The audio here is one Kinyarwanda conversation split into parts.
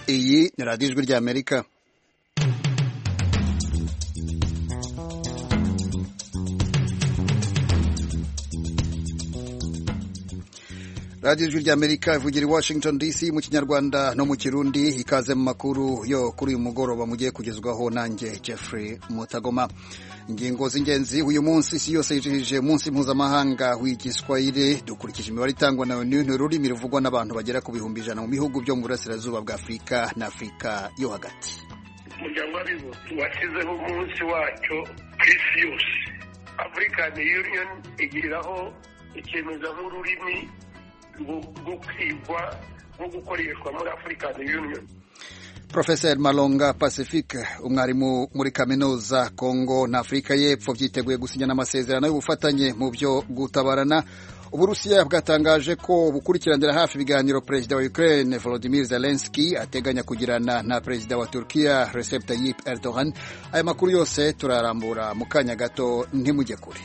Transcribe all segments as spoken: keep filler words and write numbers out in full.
Iyi ni radiyo ijwi ry'Amerika. radiyo ijwi ry'Amerika ivugira i Washington D C mu Kinyarwanda no mu Kirundi. Ikaze mu makuru yo kuri uyu mugoroba mugiye kugezwaho nanjye Jeffrey Mutagoma. Ingingo z'ingenzi uyu munsi isi yose yijihije umunsi mpuzamahanga w'igiswahili. Dukurikije imibare itangwa na ONU, ni ururimi ruvugwa n'abantu bagera ku bihumbi ijana mu bihugu byo mu burasirazuba bwa Afurika na Afurika yo hagati. Umuryango w'abibumbye washyizeho umunsi wacyo ku isi yose. African Union igiriraho icyemezo nk'ururimi rwo kwigwa no gukoreshwa muri African Union. Professor Malonga Pacifique, umwarimu muri kaminuza Kongo na Afrika y'Epfo, byiteguye gusinyana amasezerano y'ubufatanye mu byo gutabarana. Uburusiya bwatangaje ko bukurikiranira hafi ibiganiro Perezida wa Ukraine Volodymyr Zelensky ateganya kugirana na Perezida wa Turkiya Recep Tayyip Erdogan. Aya makuru yose turarambura mu kanya gato, ntimujye kure.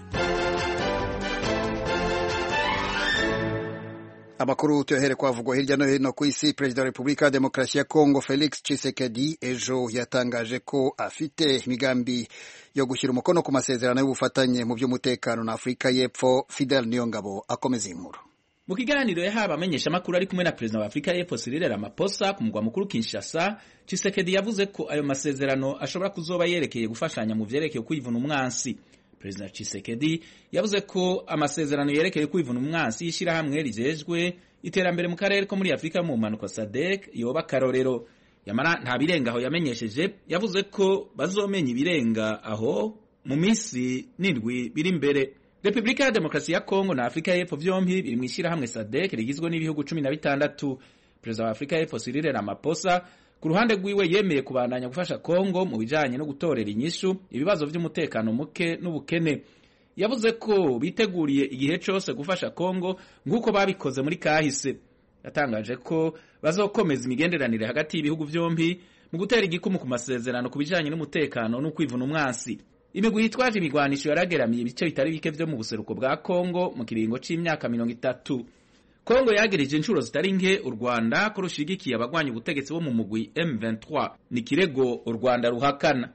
Amakuru tuyahere kwavugwa hirya no hino ku isi. Perezida wa Repubulika ya Demokarasi ya Kongo Felix Tshisekedi ejo yatangaje ko afite imigambi yo gushyira umukono ku masezerano y'ubufatanye mu by'umutekano na Afurika y'Epfo. Fidel Niyongabo akomeza inkuru. Mu kiganiro yahawe amenyesha makuru ari kumwe na Perezida wa Afurika y'Epfo Cyril Ramaphosa ku mugwa mukuru Kinshasa, Tshisekedi yavuze ko ayo masezerano ashobora kuzoba yerekeye gufashanya mu vyerekeye kwivuna umwansi. Perezida Tshisekedi yavuze ko amasezerano yerekeye kwivuna umwansi yishira hamwe rijejwe iterambere mu karere ko muri Afrika mu manuko S A D C yoba karorero. Yamara nta birenga aho yamenyesheje, yavuze ko bazomenya ibirenga aho mu minsi nindwi biri imbere. Repubulika ya Demokarasi ya Kongo na Afrika y'Epfo vyompi biri mu ishira hamwe S A D C rigizwe n'ibihugu cumi na bitandatu. Perezida wa Afrika y'Epfo Cyril Ramaphosa ku ruhande rwiwe yemeye kubandanya gufasha Kongo mu bijanye no gutorera inyishu ibibazo vy'umutekano muke n'ubukene. Yavuze ko biteguriye igihe cyose gufasha Kongo nk'uko babikoze muri kahise. Yatangaje ko bazokomeza imigenderanire hagati y'ibihugu vyompi mu gutera igikumu ku masezerano ku bijanye n'umutekano no kwivuna umwansi. Imigwi yitwaje imigwanisho yarageramiye ibice bitari bike vyo mu buseruko bwa Kongo mu kiringo c'imyaka mirongo itatu. Kongo yagirije inshuro zitari nke u Rwanda ko rushigikiye abagwanya ubutegetsi bo mu mugwi M vingt-trois. Ni kirego u Rwanda ruhakana.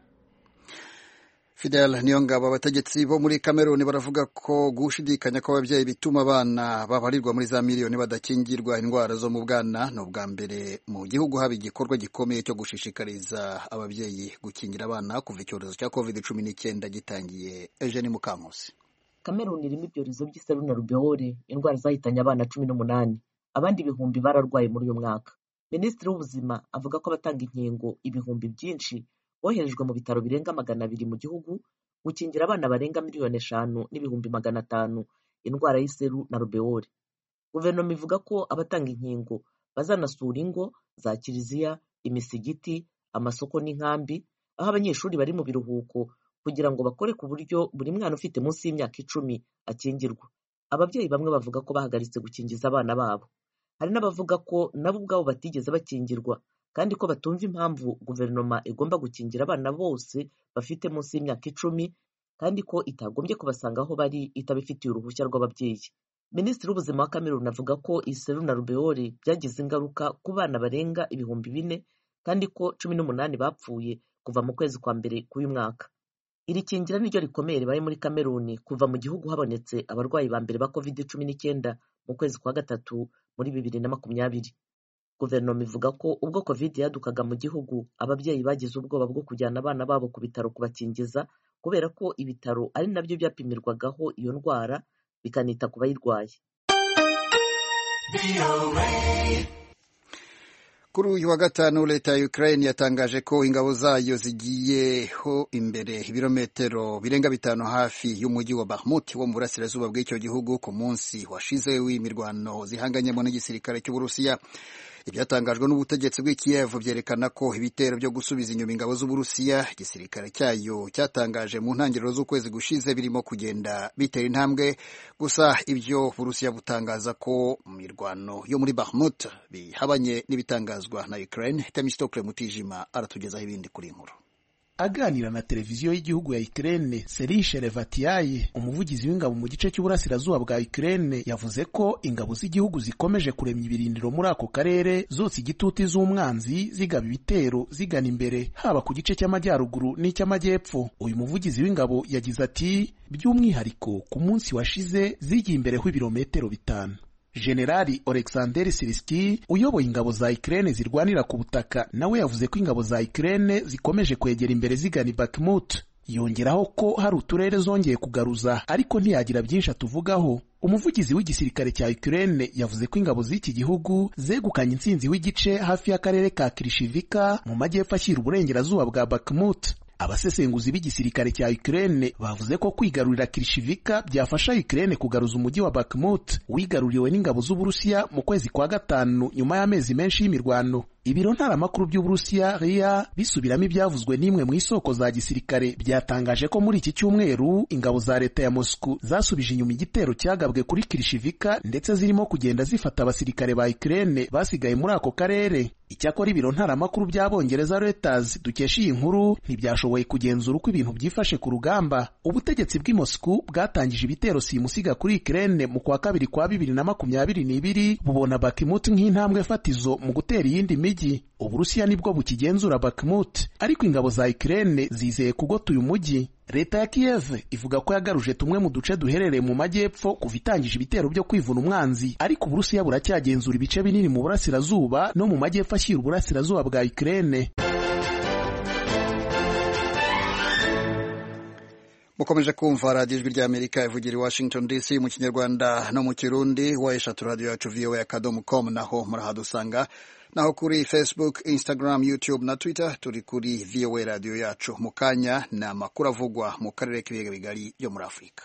Fidel Niyongabo, abategetsi bo muri Cameroon baravuga ko gushidikanya ko abavyeyi bituma abana babarirwa muri za miliyoni badakingirwa indwara zo mu bwana no bwa mbere mu gihugu haba igikorwa gikomeye cyo gushishikariza abavyeyi gukingira abana kuva icyorezo cya covid cumi n'icyenda gitangiye. Eugene Mukankusi. Cameroon irimo ibyorezo by'iseru na rubeole, indwara zahitanye abana cumi n'umunani, abandi ibihumbi bararwaye muri uyu mwaka. Minisitiri w'ubuzima avuga ko abatanga inkingo ibihumbi byinshi boherejwe mu bitaro birenga magana abiri mu gihugu gukingira abana barenga miliyoni eshanu n'ibihumbi magana atanu indwara y'iseru na rubeole. Guverinoma ivuga ko abatanga inkingo bazanasura ingo za kiliziya, imisigiti, amasoko n'inkambi, aho abanyeshuri bari mu biruhuko kugira ngo bakore ku buryo buri mwana ufite munsi y'imyaka icumi akingirwa. Ababyeyi bamwe bavuga ko bahagaritse gukingiza abana babo. Hari n'abavuga ko nabo ubwabo batigeze bakingirwa kandi ko batumva impamvu guverinoma igomba gukingira abana bose bafite munsi y'imyaka icumi kandi ko itagombye kubasanga aho bari itabifitiye uruhushya rw'ababyeyi. Minisitiri w'ubuzima wa Cameroon avuga ko iseru na rubeole byagize ingaruka ku bana barenga ibihumbi bine kandi ko cumi n'umunani bapfuye kuva mu kwezi kwa mbere k'uyu mwaka. Iri kingira niryo rikomeye ribaye muri Cameroon kuva mu gihugu habonetse abarwayi ba mbere ba covid cumi n'icyenda mu kwezi kwa gatatu muri bibiri na makumyabiri. Guverinoma ivuga ko ubwo covid yadukaga mu gihugu, ababyeyi bagize ubwoba bwo kujyana abana babo ku bitaro kubakingiza kubera ko ibitaro ari nabyo byapimirwagaho iyo ndwara bikanita ku bayirwaye. Kuri uyu wa gatanu leta ya Ukraine yatangaje ko ingabo zayo zigiyeho imbere ibirometero birenga bitanu hafi y'umujyi wa Bakhmut wo mu burasirazuba bw'icyo gihugu ku munsi washize w'imirwano zihanganyemo n'igisirikare cy'Uburusiya. Ibyatangajwe n'ubutegetsi bw'i Kiev byerekana ko ibitero byo gusubiza inyuma ingabo z'Uburusiya igisirikare cyayo cyatangaje mu ntangiriro z'ukwezi gushize birimo kugenda bitera intambwe. Gusa ibyo Uburusiya butangaza ko mu mirwano yo muri Bakhmut bihabanye n'ibitangazwa na Ukraine. Temistokle Mutijima aratugezaho ibindi kuri inkuru. aganira na televiziyo y'igihugu ya Ukraine, Serhiy Sherevatiyayi, umuvugizi w'ingabo mu gice cy'uburasirazuba bwa Ukraine, yavuze ko ingabo z'igihugu zikomeje kuremya ibirindiro muri ako karere zose igituti z'umwanzi, zigaba ibitero zigana imbere haba ku gice cy'amajyaruguru n'icy'amajyepfo. Uyu muvugizi w'ingabo yagize ati by'umwihariko ku munsi washize zigiye imbere h'ibirometero bitanu. Generali Oleksandr Syrskyi uyoboye ingabo za Ukraine zirwanira ku butaka nawe yavuze ko ingabo za Ukraine zikomeje kwegera imbere zigana Bakhmut. Yongeraho ko hari uturere zongeye kugaruza ariko ntiyagira byinshi atuvugaho. Umuvugizi w'igisirikare cya Ukraine yavuze ko ingabo z'iki gihugu zegukanye intsinzi w'igice hafi y'akarere ka Krishivka mu majyepfo ashyira uburengerazuba bwa Bakhmut. Abasesenguzi b'igisirikare cya Ukraine bavuze ko kwigarurira Krishivka byafasha Ukraine kugaruza umujyi wa Bakhmut wigaruriwe n'ingabo z'Uburusiya mu kwezi kwa gatanu nyuma y'amezi menshi y'imirwano. Ibiro ntaramakuru by'Uburusiya R I A bisubiramo ibyavuzwe n'imwe mu isoko za gisirikare byatangaje ko muri iki cyumweru ingabo za leta ya Moscow zasubije inyuma igitero cyagabwe kuri Krishivka ndetse zirimo kugenda zifata abasirikare ba Ukraine basigaye muri ako karere. Icyakora ibiro ntaramakuru by'Abongereza Reuters dukesha iyi nkuru ntibyashoboye kugenzura uko ibintu byifashe ku rugamba. Ubutegetsi bw'i Moscow bwatangije ibitero simusiga kuri Ukraine mu kwa kabiri kwa bibiri na makumyabiri n'ibiri bubona Bakhmut nk'intambwe fatizo mu gutera iyindi migi. Uburusiya nibwo bukigenzura Bakhmut ariko ingabo za Ukraine zizeye kugota uyu mujyi. Leta ya Kiev ivuga ko yagaruje tumwe mu duce duherereye mu majyepfo kuva itangije ibitero byo kwivuna umwanzi, ariko Uburusiya buracyagenzura ibice binini mu burasirazuba no mu majyepfo ashyira uburasirazuba bwa Ukraine. Mukomeje kumva radiyo ijwi ry'Amerika ivugira i Washington D C mu Kinyarwanda no mu Kirundi. wayeshatu radio yacu v o a akadomo com naho murahadusanga, naho kuri Facebook, Instagram, YouTube na Twitter turi kuri V O A radio yacu. Mu kanya ni amakuru avugwa mu karere k'ibiyaga bigari byo muri Afurika.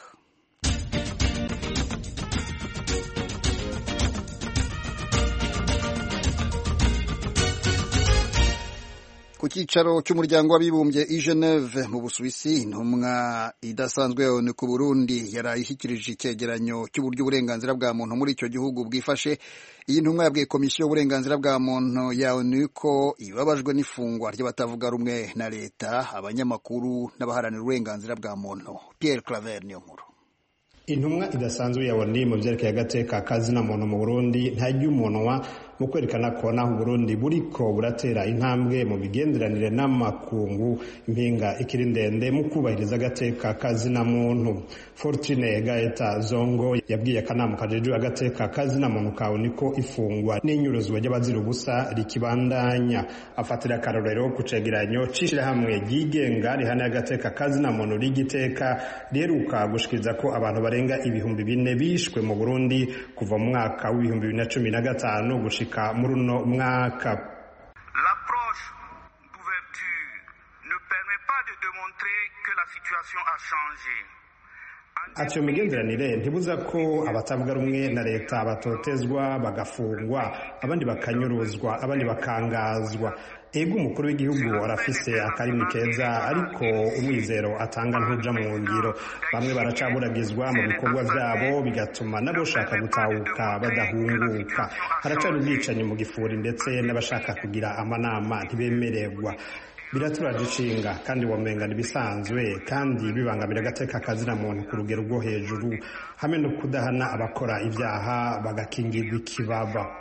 Ku cyicaro cy'umuryango w'abibumbye i Geneve mu Busuwisi, intumwa idasanzwe y'ONU ku Burundi yarayishyikirije icyegeranyo cy'uburyo uburenganzira bwa muntu muri icyo gihugu bwifashe. Iyi ntumwa yabwiye komisiyo y'uburenganzira bwa muntu ya ONU ko ibabajwe n'ifungwa ry'abatavuga rumwe na leta, abanyamakuru n'abaharanira uburenganzira bwa muntu. Pierre Claver niyo nkuru. Intumwa idasanzwe ya ONU mu byerekeye agateka kazina muntu mu Burundi ntajya umunwa mu kwerekana ko naho Burundi buriko buratera intambwe mu bigenderanire n'amakungu, impinga ikiri ndende mu kubahiriza agateka kazina muntu. Fortune Gaeta Zongo yabwiye akanama kajejwe agateka kazina muntu ka ONU ko ifungwa n'inyuruzwa ry'abazira ubusa rikibandanya. Afatira akarorero ku cegeranyo c'ishirahamwe ryigenga rihana agateka kazina muntu rigiteka riheruka gushikiriza ko abantu barenga ibihumbi bine bishwe mu Burundi kuva mu mwaka w'ibihumbi bibiri na cumi na gatanu gushika muri uno mwaka. L'approche d'ouverture ne permet pas de démontrer que la situation a changé. Ati iyo migenderanire ntibuza ko abatavuga rumwe na leta batotezwa, bagafungwa, abandi bakanyuruzwa, abandi bakangazwa. Ego umukuru w'igihugu arafise akarimi keza, ariko umwizero atanga ntuja mu ngiro. Bamwe baracaburagizwa mu bikorwa vyabo bigatuma n'abashaka gutahuka badahunguka. Haracari ubwicanyi mu gifuri ndetse n'abashaka kugira amanama ntibemererwa. Biraturaje ishinga kandi womenga nibisanzwe kandi bibangamira agateka kazina muntu ku rugero rwo hejuru, hamwe no kudahana abakora ibyaha bagakingirwa ikibaba.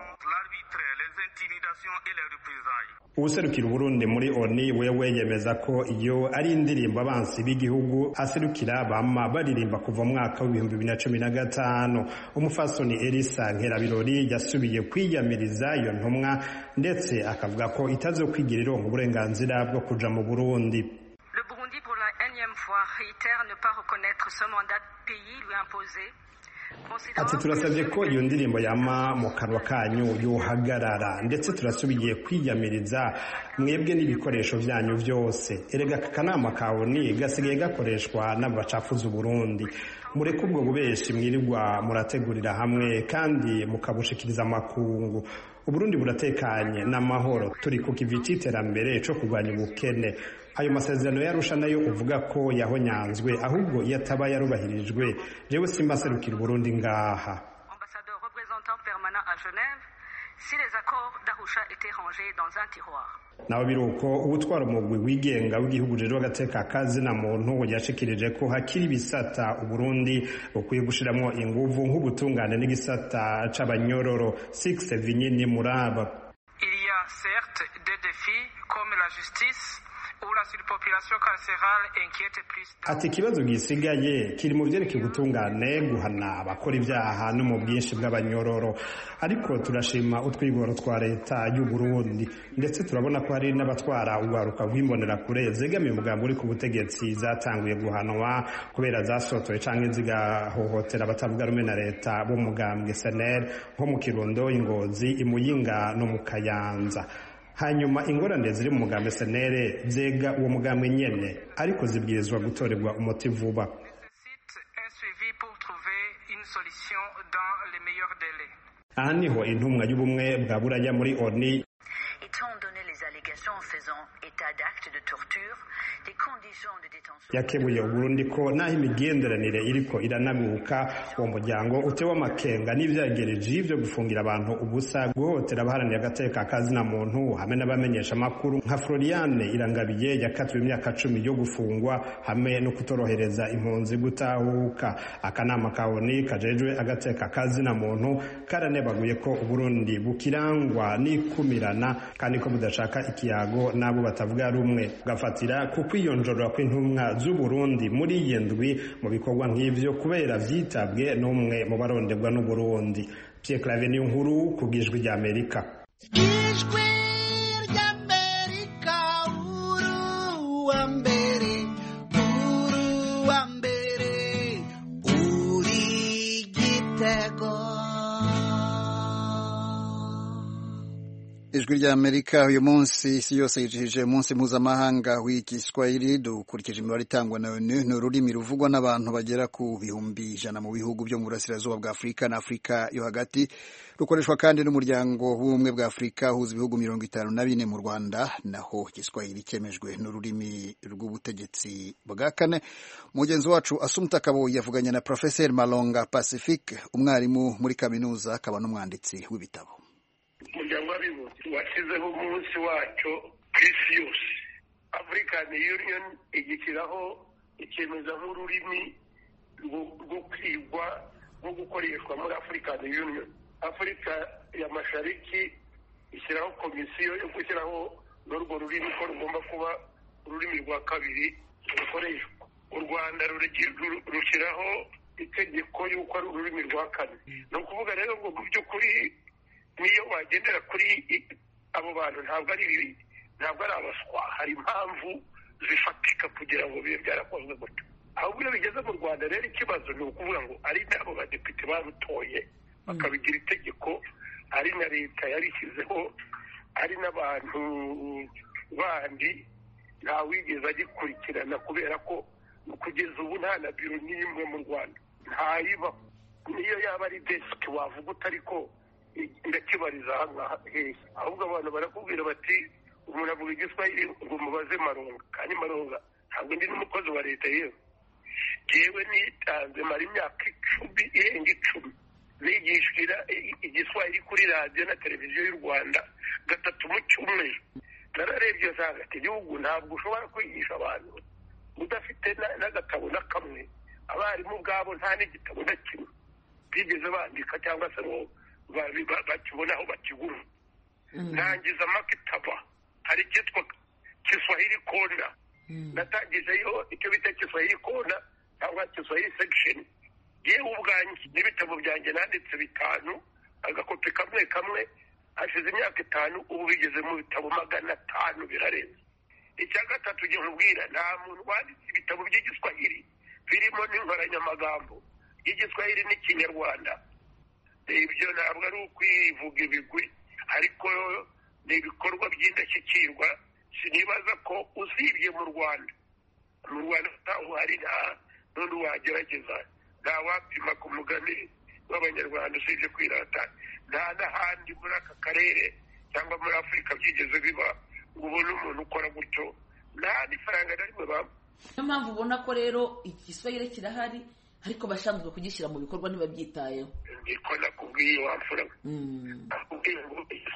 Userukira Burundi muri ONU wewe yemeza ko iyo ari indirimbo abansi b'igihugu aserukira bama baririmba kuva mwaka w'ibihumbi bibiri na cumi na gatanu. Umufasoni Elisa Nkerabirori yasubiye kwiyamiriza iyo ntumwa ndetse akavuga ko itazokwigira ironka uburenganzira bwo kuja mu Burundi. Le Burundi pour la énième fois réitère ne pas reconnaître ce mandat pays lui imposé. Ati turasabye ko iyo ndirimbo yama mu kanwa kanyu yohagarara ndetse turasubiye kwiyamiriza mwebwe n'ibikoresho byanyu byose. Erega akanama kawe ni gasigaye gakoreshwa n'abacafuza Burundi. Mureke ubwo bubeshi mwirirwa murategurira hamwe kandi mukabushikiriza amakungu. Uburundi buratekanye n'amahoro, turi ku kivi c'iterambere co kurwanya ubukene. Ayo masezerano yarusha nayo uvuga ko yahonyanzwe, ahubwo yataba yarubahirijwe. Jewe simba serukira Burundi ngaha. Ambassadeur représentant permanent à Genève, si les accords d'Arusha étaient rangés dans un tiroir. naho biruko ubutwara umugwi wigenga w'igihugu rero agateka kazi na muntu yashikirije ko hakiri bisata uburundi ukwiye gushiramo inguvu nk'ubutungane n'igisata c'abanyororo six Vinyini Muraba. Il y a certes des défis comme la justice où la surpopulation carcérale inquiète plus. Ati ikibazo gisigaye kiri mu vyerekeye gutungane guhana abakora ibyaha no mu bwinshi bw'abanyororo, ariko turashima utwigoro twa leta y'u Burundi ndetse turabona ko hari n'abatwara ugaruka rw'imbonera kure zegamiye umugambi uri ku butegetsi zatanguye guhanwa kubera zasotoye canke zigahohotera abatavuga rumwe na leta bo mugambwe S N L nko mu Kirundo, Ingozi, Imuyinga no mu Kayanza. Hanyuma ingorane ziri mu mugambi S N L zega uwo mugambi nyene ariko zibwirizwa gutorerwa umuti vuba. Aha niho intumwa y'ubumwe bwa Buraya muri O N U yakebuye Uburundi ko naho imigenderanire iriko iranaguka uwo muryango utewe amakenga n'ivyagereje ivyo gufungira abantu ubusa, guhotera abaharanira agateka kazi na muntu hamwe n'abamenyesha makuru nka Floriane Irangabiye yakatiwe imyaka cumi yo gufungwa hamwe no kutorohereza impunzi gutahuka. Akanama ka O N U kajejwe agateka kazi na muntu karanebaguye ko Uburundi bukirangwa n'ikumirana kandi ko budashaka ikiyago nabo batavuga rumwe, gafatira ku kwiyonjorora kw'intumwa z'u Burundi muri yendwi mu bikorwa nk'ivyo kubera vyitabwe n'umwe mu baronderwa n'u Burundi. Pierre Claver ni nkuru kubwijwi rya Amerika. Ijwi rya Amerika uru wa mbere uru wa mbere uri Gitego. Ijwi rya Amerika uyu munsi isi yose yijihije umunsi mpuzamahanga w'igiswahili. Dukurikije imibare itangwa na O N U, ni ururimi ruvugwa n'abantu bagera ku bihumbi ijana mu bihugu byo mu burasirazuba bwa Afurika na Afurika yo hagati. Rukoreshwa kandi n'umuryango w'ubumwe bwa Afurika uhuza ibihugu mirongo itanu na bine mu Rwanda, naho igiswahili cyemejwe n'ururimi rw'ubutegetsi bwa kane. Mugenzi wacu Asumta Kabo yavuganye na Professor Malonga Pacifique, umwarimu muri kaminuza akaba n'umwanditsi w'ibitabo. Umuryango w'abibumbye washyizeho umunsi wacyo ku isi yose. African Union igishyiraho ikemeza nk'ururimi rwo kwigwa rwo gukoreshwa muri African Union. Afurika ya Mashariki ishyiraho komisiyo yo gushyiraho n'urwo rurimi ko rugomba kuba ururimi rwa kabiri rukoreshwa. U Rwanda rushyiraho itegeko y'uko ari ururimi rwa kane. Ni ukuvuga rero ngo mu by'ukuri niyo wagendera kuri abo bantu ntabwo ari bibi, ntabwo ari abaswa, hari impamvu zifatika kugira ngo bibe byarakozwe gutyo. Ahubwo iyo bigeze mu Rwanda rero ikibazo ni ukuvuga ngo ari n'abo badepite barutoye bakabigira itegeko, ari na leta yarishyizeho, ari n'abantu bandi ntawigeze agikurikirana kubera ko kugeza ubu nta na biro n'imwe mu Rwanda ntayiba. Niyo yaba ari desk wavuga utari ko ndakibariza aha hehe, ahubwo abantu barakubwira bati umuntu avuga igiswahili ngo mubaze Maronga, kandi Maronga ntabwo ndi n'umukozi wa leta yewe. Jewe nitanze mara imyaka icumi irenga icumi nigishira igiswahili kuri radiyo na televiziyo y'u Rwanda gatatu mu cyumweru. Nararebye nsanga ati igihugu ntabwo ushobora kwigisha abantu udafite n'agatabo na kamwe. Abarimu ubwabo nta n'igitabo na kimwe bigeze bandika cyangwa se ngo bakibona aho bakigura. Nangiza makitaba hari icyitwa Kiswahili Kona, natangijeyo icyo bita Kiswahili Kona cyangwa Kiswahili section. Yewe ubwanjye n'ibitabo byanjye nanditse bitanu, agakopi kamwe kamwe hashize imyaka itanu, ubu bigeze mu bitabo magana atanu birarenze. Icya gatatu gihe nkubwira, nta muntu wanditse ibitabo by'igiswahili birimo n'inkoranyamagambo y'igiswahili n'ikinyarwanda. Ibyo ntabwo ari ukwivuga ibigwi, ariko ni ibikorwa by'indashyikirwa. Sinibaza ko usibye mu Rwanda mu Rwanda ntaho hari nta n'undi wagerageza, nta wapima ku mugani w'abanyarwanda usibye kwirata. Nta n'ahandi muri aka karere cyangwa muri Afurika byigeze biba ngo ubone umuntu ukora gutyo, nta n'ifaranga na rimwe bampa. Niyo mpamvu ubona ko rero igiswahili kirahari ariko bashinzwe kugishyira mu bikorwa ntibabyitayeho. niko nakubwiye wamfura nakubwiye ngo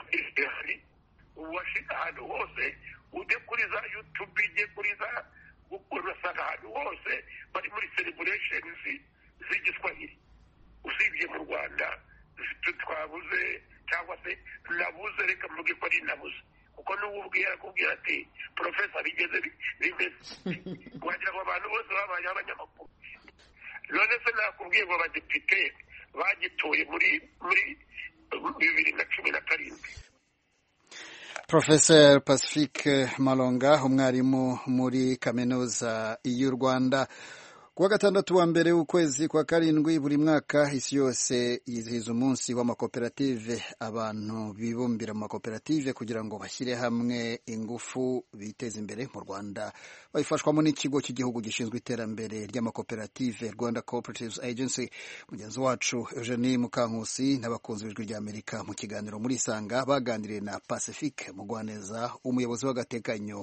uwashyize ahantu hose ujye kuri za YouTube ujye kuri za urasanga ahantu hose bari muri celebration z'igiswahili usibye mu Rwanda twabuze cyangwa se nabuze reka mvuge ko ari nabuze kuko n'ububwira akubwira ati professor bigeze bimeze wagira ngo abantu bose babaye abanyamakuru. none se nakubwiye ngo abadepite bagitoye muri muri bibiri na cumi na karindwi. Professor Pacifique Malonga, umwarimu muri kaminuza y'u Rwanda. Kuwa gatandatu wa mbere w'ukwezi kwa karindwi buri mwaka isi yose yizihiza umunsi w'amakoperative. Abantu bibumbira mu makoperative kugira ngo bashyire hamwe ingufu biteze imbere. Mu Rwanda babifashwamo n'ikigo cy'igihugu gishinzwe iterambere ry'amakoperative, Rwanda Cooperatives Agency. Mugenzi wacu Eugenie Mukankusi n'abakunzi b'ijwi ry'Amerika mu kiganiro muri Isanga baganiriye na Pacifique Mugwaneza, umuyobozi w'agateganyo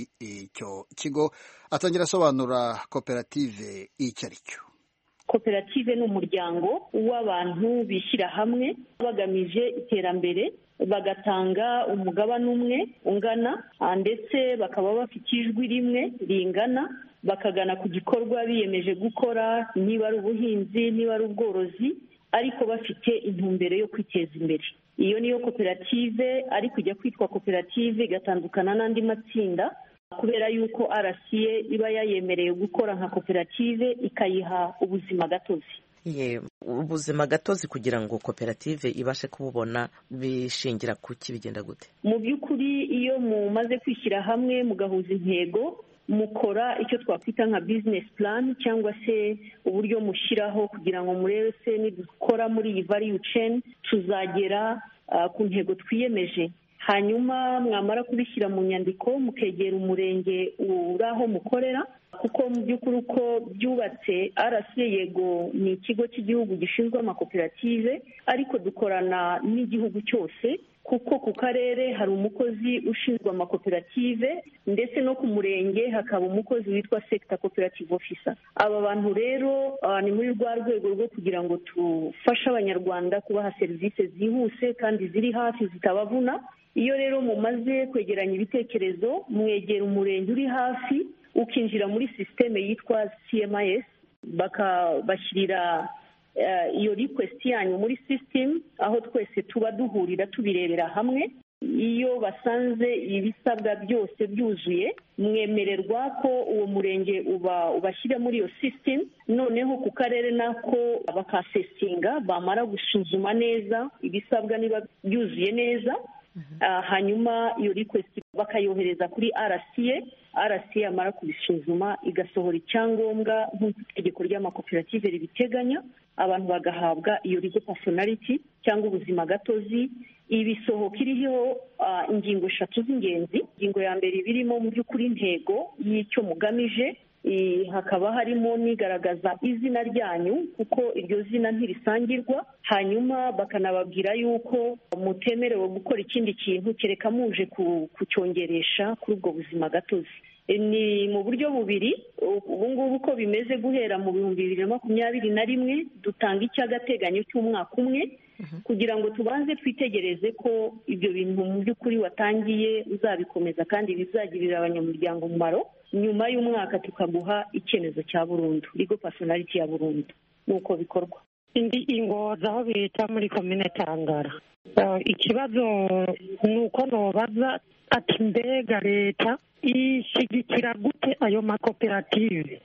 w'icyo kigo. Atangira asobanura koperative icyo ari cyo. Koperative ni umuryango w'abantu bishyira hamwe bagamije iterambere, bagatanga umugabane umwe ungana ndetse bakaba bafite ijwi rimwe ringana, bakagana ku gikorwa biyemeje gukora, niba ari ubuhinzi niba ari ubworozi, ariko bafite intumbero yo kwiteza imbere. Iyo niyo koperative, ariko ijya kwitwa koperative igatandukana n'andi matsinda kubera yuko R C A iba yayemereye gukora nka koperative ikayiha ubuzima gatozi. Ye, ubuzima gatozi kugira ngo koperative ibashe kububona bishingira ku kibigenda gute? Mu by'ukuri iyo mumaze kwishyira hamwe mugahuza intego, mukora icyo twakwita nka business plan cyangwa se uburyo mushyiraho kugira ngo murebe se nidukora muri iyi value chain tuzagera uh, ku ntego twiyemeje. Hanyuma mwamara kubishyira mu nyandiko mukegera umurenge uraho mukorera, kuko mu by'ukuri uko byubatse R C A yego ni ikigo cy'igihugu gishinzwe amakoperative, ariko dukorana n'igihugu cyose kuko ku karere hari umukozi ushinzwe amakoperative ndetse no ku murenge hakaba umukozi witwa sector cooperative officer. Aba bantu rero uh, ni muri rwa rwego rwo kugira ngo tufashe abanyarwanda kubaha serivisi zihuse kandi ziri hafi zitabavuna. Iyo rero mumaze kwegeranya ibitekerezo mwegera umurenge uri hafi, ukinjira muri systeme yitwa C M I S, bakabashyirira uh, iyo request yanyu muri system aho twese tuba duhurira tubirebera hamwe. Iyo basanze ibisabwa byose byuzuye mwemererwa ko uwo murenge uba ubashyira muri iyo system, noneho ku karere nako bakasesinga, bamara gusuzuma neza ibisabwa niba byuzuye neza. Uh, hanyuma iyo request bakayohereza kuri R C A. R C A amara kubisuzuma igasohora icyangombwa nk'uko itegeko ry'amakoperative ribiteganya, abantu bagahabwa iyo legal personality cyangwa ubuzima gatozi. Ibisohoka iriho uh, ingingo eshatu z'ingenzi. Ingingo ya mbere birimo mu by'ukuri intego y'icyo mugamije, hakaba harimo nigaragaza izina ryanyu kuko iryo zina ntirisangirwa, hanyuma bakanababwira yuko mutemerewe gukora ikindi kintu kereka muje kucyongeresha kuri ubwo buzima gatozi. Ni mu buryo bubiri. Ubu ngubu uko bimeze guhera mu bihumbi bibiri na makumyabiri na rimwe dutanga icy'agateganyo cy'umwaka umwe kugira ngo tubanze twitegereze ko ibyo bintu mu by'ukuri watangiye uzabikomeza kandi bizagirira abanyamuryango umumaro. Nyuma y'umwaka tukaguha icyemezo cya burundu, legal personality ya burundu. Nuko bikorwa. Indi ingoza aho bita muri komine Tangara. Uh, ikibazo nuko nobaza ati mbega leta ishigikira gute ayo makoperative?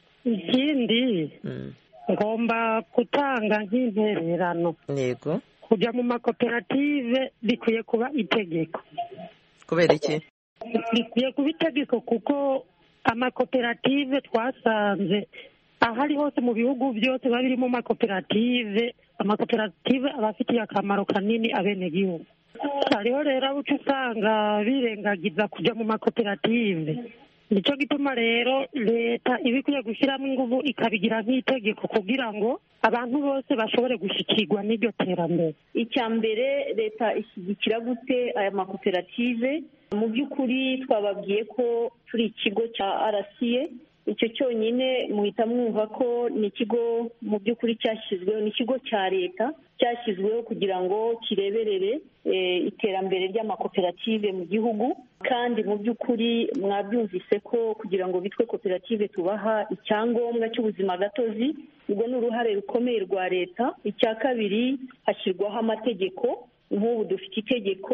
Ikindi mm. ngomba gutanga nk'intererano. Yego. Kujya mu makoperative bikwiye kuba itegeko. Kubera iki? Bikwiye kuba itegeko kuko amakoperative twasanze ahari hose mu bihugu byose babiri mu makoperative, amakoperative abafitiye akamaro kanini abenegihugu. Hariho rero abo usanga birengagiza kujya mu makoperative. Nicyo gituma rero leta ibikwiye gushyiramo ingufu ikabigira nk'itegeko kugira ngo abantu bose bashobore gushyikirwa n'iryo terambere. Icya mbere, leta ishyigikira gute aya makoperative? Mu by'ukuri twababwiye ko turi ikigo cya R C A, icyo cyonyine muhita mwumva ko ni ikigo mu by'ukuri cyashyizweho, ni ikigo cya leta cyashyizweho kugira ngo kireberere iterambere ry'amakoperative mu gihugu. Kandi mu by'ukuri mwabyumvise ko kugira ngo bitwe koperative tubaha icyangombwa cy'ubuzima gatozi, ubwo ni uruhare rukomeye rwa leta. Icya kabiri, hashyirwaho amategeko. Nk'ubu dufite itegeko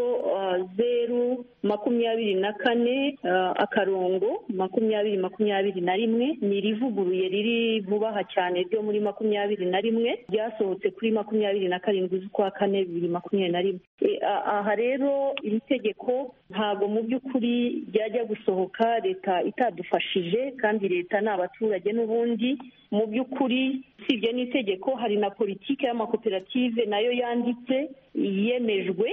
zeru makumyabiri na kane akarongo makumyabiri makumyabiri na rimwe, ni irivuguruye riri vubaha cyane ryo muri makumyabiri na rimwe, ryasohotse kuri makumyabiri na karindwi z'ukwa kane bibiri makumyabiri na rimwe. Aha rero iri tegeko ntabwo mu by'ukuri ryajya gusohoka leta itadufashije, kandi leta ni abaturage n'ubundi. Mu by'ukuri usibye n'itegeko hari na politiki y'amakoperative nayo yanditse yemejwe,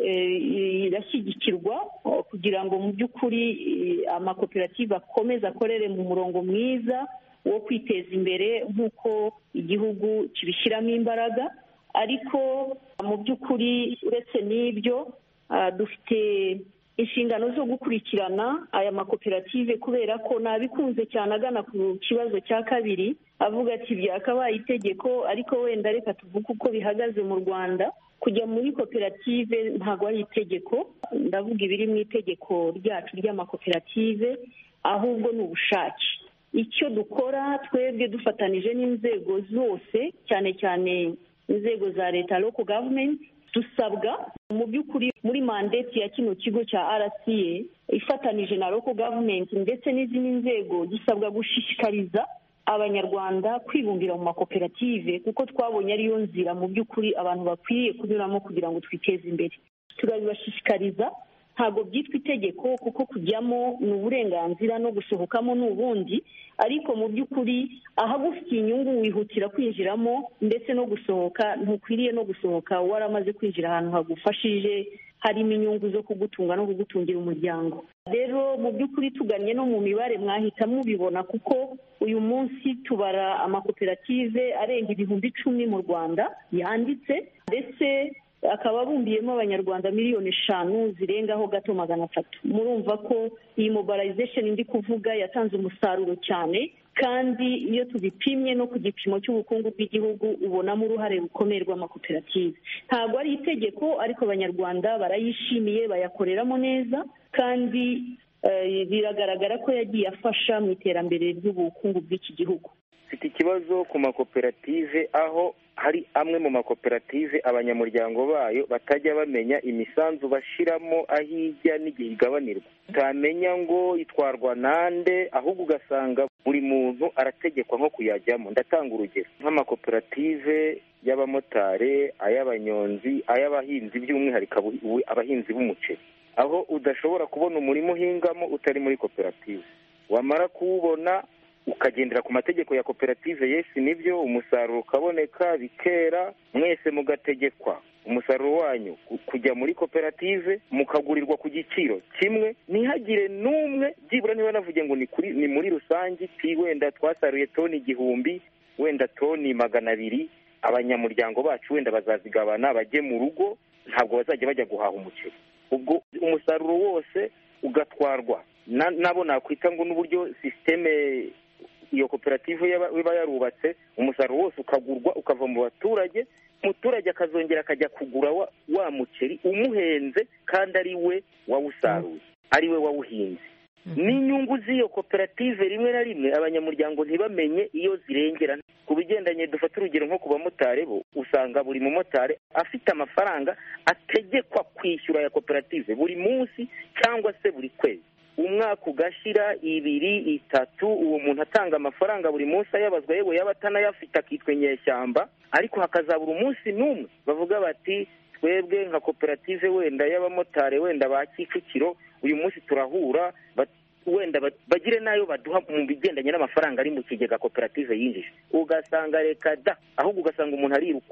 irashyigikirwa kugira ngo mu by'ukuri amakoperative akomeze akorere mu murongo mwiza wo kwiteza imbere nk'uko igihugu kibishyiramo imbaraga. Ariko mu by'ukuri uretse n'ibyo dufite inshingano zo gukurikirana aya makoperative, kubera ko nabikunze cyane agana ku kibazo cya kabiri avuga ati byakabaye itegeko, ariko wenda reka tuvuge uko bihagaze mu Rwanda. Kujya muri koperative ntabwo ari itegeko, ndavuga ibiri mu itegeko ryacu ry'amakoperative, ahubwo ni ubushake. Icyo dukora twebwe dufatanije n'inzego zose, cyane cyane inzego za leta, local government, dusabwa mu by'ukuri muri mandate ya kino kigo cya R C A ifatanije na local government ndetse n'izindi nzego, gisabwa gushishikariza abanyarwanda kwibumbira mu makoperative, kuko twabonye ariyo nzira mu by'ukuri abantu bakwiriye kunyuramo kugira ngo twiteze imbere. Turabibashishikariza, ntabwo byitwa itegeko kuko kujyamo ni uburenganzira no gusohokamo ni ubundi, ariko mu by'ukuri ahagufitiye inyungu wihutira kwinjiramo, ndetse no gusohoka ntukwiriye no gusohoka waramaze kwinjira ahantu hagufashije, harimo inyungu zo kugutunga no kugutungira umuryango. Rero mu by'ukuri tuganye no mu mibare mwahita mubibona, kuko uyu munsi tubara amakoperative arenga ibihumbi icumi mu Rwanda yanditse, ndetse akaba abumbiyemo abanyarwanda miliyoni eshanu zirengaho gato magana atatu. Murumva ko iyi mobilization ndi kuvuga yatanze umusaruro cyane, kandi iyo tubipimye no ku gipimo cy'ubukungu bw'igihugu ubonamo uruhare rukomeye rw'amakoperative. Ntabwo ari itegeko, ariko abanyarwanda barayishimiye, bayakoreramo neza, kandi biragaragara ko yagiye afasha mu iterambere ry'ubukungu bw'iki gihugu. Mfite ikibazo ku makoperative, aho hari amwe mu makoperative abanyamuryango bayo batajya bamenya imisanzu bashiramo aho ijya n'igihe igabanirwa, utamenya ngo itwarwa nande, ahubwo ugasanga buri muntu arategekwa nko kuyajyamo. Ndatanga urugero nk'amakoperative y'abamotari, ay'abanyonzi, ay'abahinzi, by'umwihariko abahinzi b'umuceri, aho udashobora kubona umurimo uhingamo utari muri koperative. Wamara kuwubona ukagendera ku mategeko ya koperative, yesi nibyo, umusaruro ukaboneka bikera, mwese mugategekwa umusaruro wanyu kujya muri koperative, mukagurirwa ku giciro kimwe, ntihagire n'umwe byibura niba navuge ngo ni kuri ni muri rusange, ti wenda twasaruye toni igihumbi, wenda toni magana abiri, abanyamuryango bacu wenda bazazigabana bajye mu rugo, ntabwo bazajya bajya guhaha umuceri. Ubwo umusaruro wose ugatwarwa nabo nakwita ngo n'uburyo systeme iyo koperative iba yarubatse, umusaruro wose ukagurwa ukava mu baturage, umuturage akazongera akajya kugura wa, wa muceri umuhenze, kandi ari we wawusaruye, ari we wawuhinze. N'inyungu z'iyo koperative rimwe na rimwe abanyamuryango ntibamenye iyo zirengera. Ku bigendanye dufata urugero nko ku bamotari, bo usanga buri mumotari afite amafaranga ategekwa kwishyura ya koperative buri munsi cyangwa se buri kwezi. Umwaka ugashira, ibiri, itatu, uwo muntu atanga amafaranga buri munsi ayabazwa, yewe yaba atanayafite akitwa inyeshyamba, ariko hakazabura umunsi n'umwe bavuga bati twebwe nka koperative wenda y'abamotari wenda ba Kicukiro uyu munsi turahura, wenda bagire nayo baduha mu bigendanye n'amafaranga ari mu kigega koperative yinjije. Ugasanga reka da, ahubwo ugasanga umuntu arirukwaho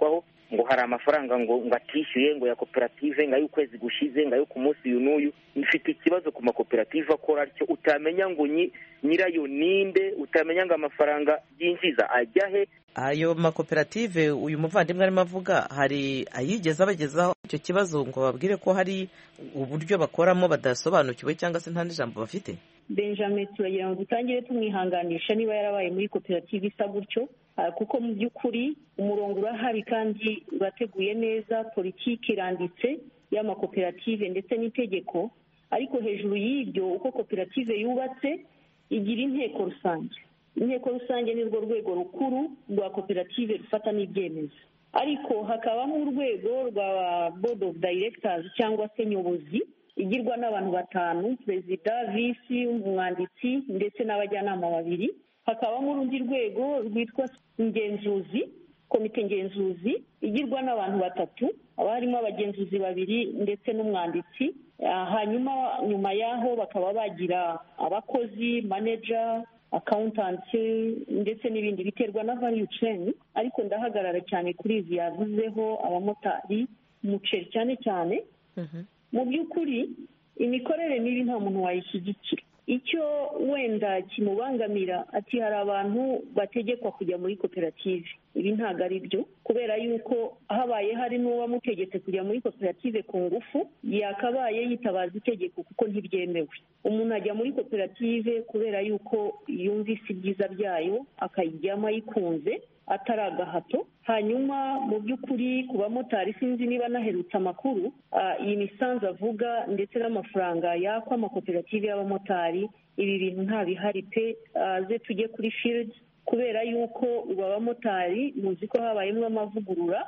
ngo hari amafaranga ngo ngo atishyuye ngo ya koperative ngo ay'ukwezi gushize ngo ayo ku munsi uyu n'uyu. Mfite ikibazo ku makoperative akora atyo, utamenya ngo nyirayo ninde, utamenya ngo amafaranga yinjiza ajya he. Ayo makoperative uyu muvandimwe arimo avuga, hari ayigeze abagezaho icyo kibazo ngo babwire ko hari uburyo bakoramo badasobanukiwe cyangwa se nta n'ijambo bafite? Benjamin, turagira ngo dutangire tumwihanganisha niba yarabaye muri koperative isa gutyo, kuko mu by'ukuri umurongo urahari kandi urateguye neza, politiki iranditse y'amakoperative ndetse n'itegeko, ariko hejuru y'ibyo uko koperative yubatse igira inteko rusange. Inteko rusange ni rwo rwego rukuru rwa koperative rufata n'ibyemezo, ariko hakabamo urwego rwa board of directors cyangwa se nyobozi igirwa n'abantu batanu, perezida, visi, umwanditsi ndetse n'abajyanama babiri. Hakabamo urundi rwego rwitwa ingenzuzi, komite ngenzuzi igirwa n'abantu batatu, haba harimo abagenzuzi babiri ndetse n'umwanditsi. Hanyuma nyuma yaho bakaba bagira abakozi, manager, accountant ndetse n'ibindi biterwa na value chain, ariko ndahagarara cyane kuri izi yavuzeho abamotari, umuceri cyane cyane. Mu by'ukuri imikorere mibi nta muntu wayishyigikira. Icyo wenda kimubangamira ati hari abantu bategekwa kujya muri koperative, ibi ntabwo ari byo, kubera yuko habaye hari n'uwamutegetse kujya muri koperative ku ngufu yakabaye yitabaza itegeko kuko ntibyemewe. Umuntu ajya muri koperative kubera yuko yumvise ibyiza byayo akayijyamo ayikunze atari agahato. Hanyuma mu by'ukuri ku bamotari sinzi niba naherutse amakuru, iyi misanzu avuga ndetse n'amafaranga yakwa amakoperative y'abamotari, ibi bintu nta bihari pe. Ze tujye kuri field, kubera yuko ubu abamotari muzi ko habayemo amavugurura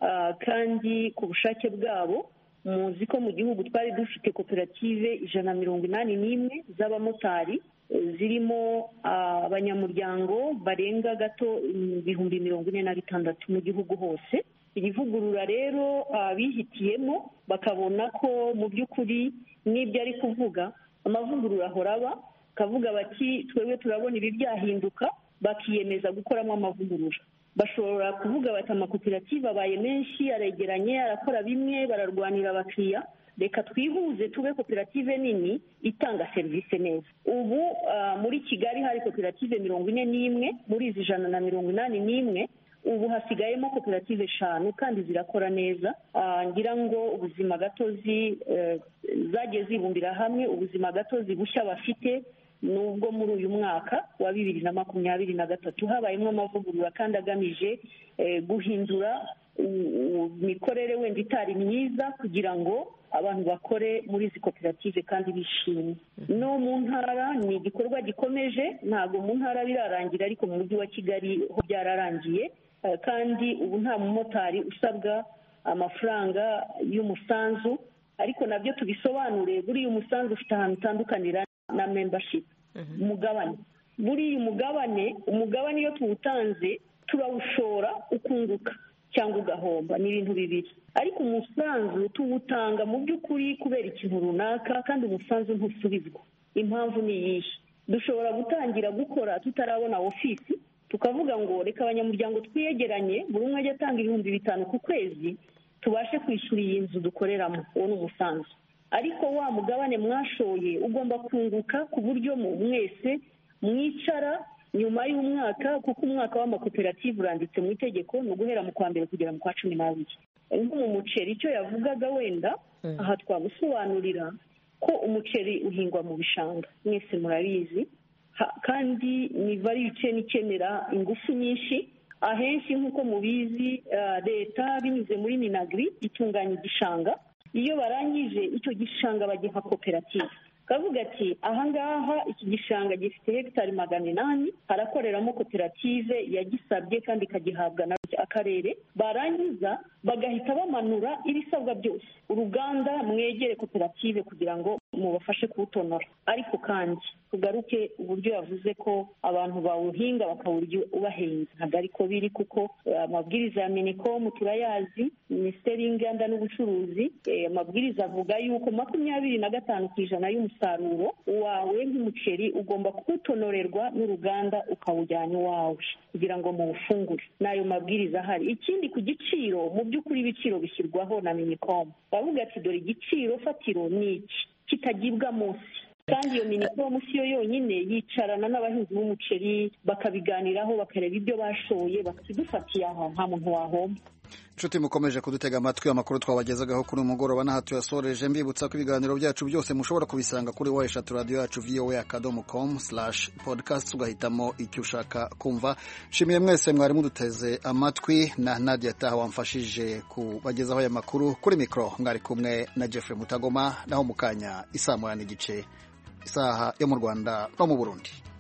kandi ku bushake bwabo. Muzi ko mu gihugu twari dufite koperative ijana na mirongo inani n'imwe z'abamotari, zirimo abanyamuryango barenga gato ibihumbi mirongo ine na bitandatu mu gihugu hose. Iri vugurura rero bihitiyemo bakabona ko mu by'ukuri n'ibyo ari kuvuga amavugurura ahora aba, kavuga bati twebwe turabona ibi byahinduka, bakiyemeza gukoramo amavugurura. Bashobora kuvuga bati amakoperative abaye menshi, aregeranye, arakora bimwe, bararwanira abakiriya, reka twihuze tube koperative nini itanga serivisi neza. Ubu muri Kigali hari koperative mirongo ine n'imwe muri izi ijana na mirongo inani n'imwe, ubu hasigayemo koperative eshanu kandi zirakora neza. Ngira ngo ubuzima gatozi zagiye zibumbira hamwe, ubuzima gatozi bushya bafite nubwo muri uyu mwaka wa bibiri na makumyabiri na gatatu habayemo amavugurura kandi agamije guhindura imikorere wenda itari myiza kugira ngo abantu bakore muri izi koperative kandi bishimye. No mu ntara ni igikorwa gikomeje, ntabwo mu ntara birarangira, ariko mu mujyi wa Kigali ho byararangiye, kandi ubu nta mumotari usabwa amafaranga y'umusanzu, ariko nabyo tubisobanure. Buriya umusanzu ufite ahantu utandukanira na membership, umugabane. Buriya umugabane umugabane iyo tuwutanze turawushora ukunguka cyangwa ugahomba, ni ibintu bibiri. Ariko umusanzu tuwutanga mu by'ukuri kubera ikintu runaka, kandi umusanzu ntusubizwa. Impamvu ni iyihe? Dushobora gutangira gukora tutarabona ofisi, tukavuga ngo reka abanyamuryango twiyegeranye, buri umwe ajya atanga ibihumbi bitanu ku kwezi, tubashe kwishyura iyi nzu dukoreramo. Uwo ni umusanzu. Ariko wa mugabane mwashoye ugomba kunguka ku buryo mwese mwicara nyuma y'umwaka, kuko umwaka w'amakoperative uranditse mu itegeko, ni uguhera mu kwa mbere kugera mu kwa cumi n'abiri. Nko mu muceri icyo yavugaga wenda aha twagusobanurira ko umuceri uhingwa mu bishanga, mwese murabizi, kandi ni value chain ikenera ingufu nyinshi. Ahenshi nk'uko mubizi leta binyuze muri Minagri itunganya igishanga, iyo barangije icyo gishanga bagiha koperative. Kavuga ati ahangaha iki gishanga gifite hegitari magana inani, harakoreramo koperative yagisabye kandi ikagihabwa na akarere. Barangiza bagahita bamanura ibisabwa byose, uruganda mwegere koperative kugira ngo mubafashe kuwutonora. Ariko kandi tugaruke uburyo yavuze ko abantu bawuhinga bakawurya ubahenze, ntabwo ariko biri, kuko amabwiriza ya minicom turayazi, minisiteri y'inganda n'ubucuruzi, amabwiriza avuga yuko makumyabiri na gatanu ku ijana y'umusaruro wawe nk'umuceri ugomba kuwutonorerwa n'uruganda ukawujyana iwawe kugira ngo muwufungure. N'ayo mabwiriza ahari. Ikindi ku giciro, mu by'ukuri ibiciro bishyirwaho na minicom, bavuga ati dore igiciro fatiro ni iki kitagibwa munsi, kandi iyo minicom si yo yonyine, yicarana n'abahinzi b'umuceri bakabiganiraho bakareba ibyo bashoye, bakidufatiye aho nta muntu wahomba. Nshuti mukomeje kudutega amatwi, amakuru twabagezagaho kuri umugoroba n'aha tuyasoreje, mbibutsa ko ibiganiro byacu byose mushobora kubisanga kuri wa eshatu radio yacu voa akadomo com slash podcast, ugahitamo icyo ushaka kumva. Nshimiye mwese mwari muduteze amatwi, na Nadia Taha wamfashije kubagezaho aya makuru. Kuri mikro mwari kumwe na Jeffrey Mutagoma, naho mukanya isaa moya n'igice isaha yo mu Rwanda no mu Burundi.